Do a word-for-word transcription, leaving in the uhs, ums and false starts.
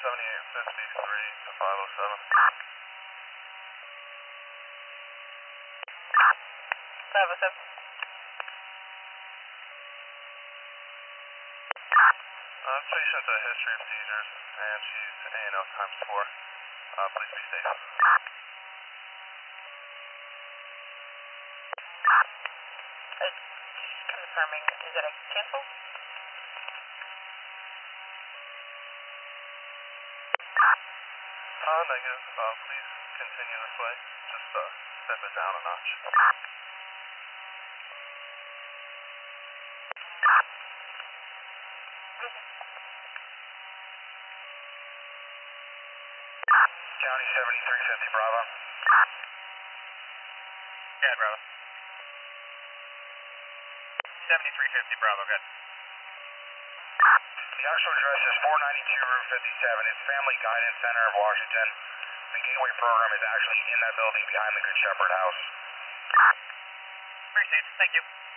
seventy-eight fifty-three to five oh seven. five oh seven. Uh, patient a history of seizures, and she's A and L times four. Uh, please be safe. Uh, just confirming, is it a cancel? Uh, negative. Uh, please continue this way. Just uh, step it down a notch. County seventy-three fifty Bravo. Yeah, Bravo. seventy-three fifty Bravo, good. The actual address is four ninety-two Route fifty-seven. It's Family Guidance Center of Washington. The Gateway program is actually in that building behind the Good Shepherd House. Appreciate it. Thank you.